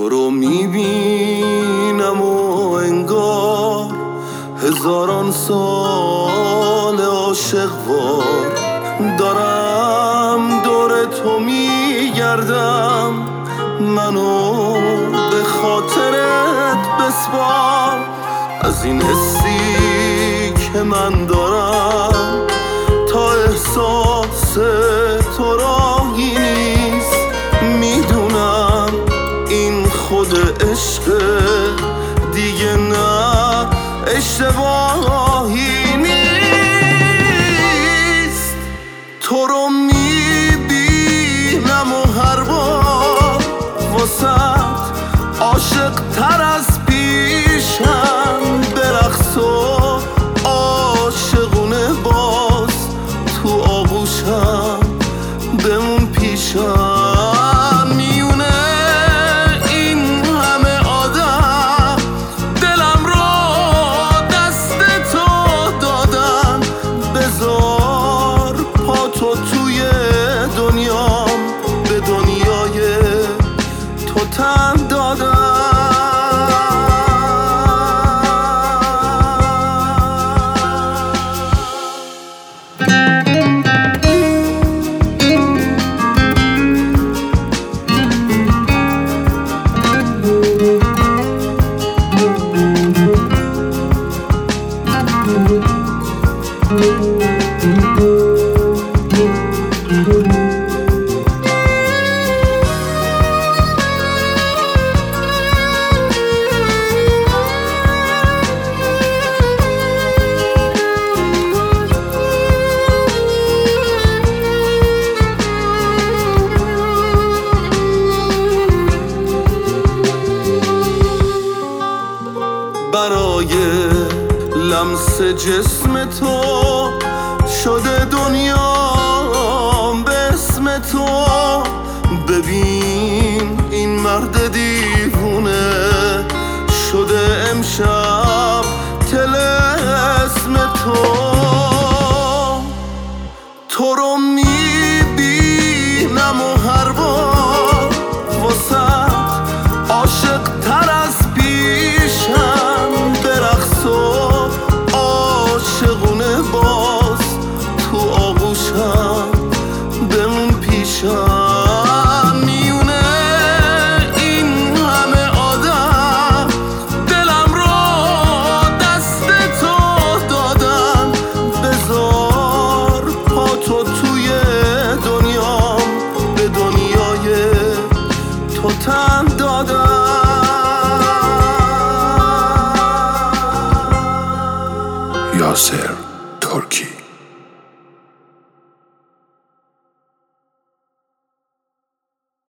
تو رو میبینم و انگار هزاران سال عاشقوار دارم دور تو میگردم، منو به خاطرت بسپار. از این حسی که من دارم تا احساس تو راهی نیست، میدونم این خود عشق دیگه نه اشتباهی نیست. تو رو میبینم و هر بار واسه عاشق تر از پیشم برقص و عاشقونه باز تو آغوشم بمون پیشم. میونه این همه آدم دلم رو دست تو دادم، بذار پا تو توی دنیام، به دنیای تو تن دادم. برای لمس جسم تو شده دنیام به اسم تو. ببین این مرد دیوونه شده امشب طلسم تو. تو رو میبینم و هر بار واسه عاشق تر از پیشم برقص و عاشقونه باز تو آغوشم بمون پیشم. میونه این همه آدم دلم رو دست تو دادم، بذار پا تو توی دنیام، به دنیای تو تن دادم. یاسر ترکی.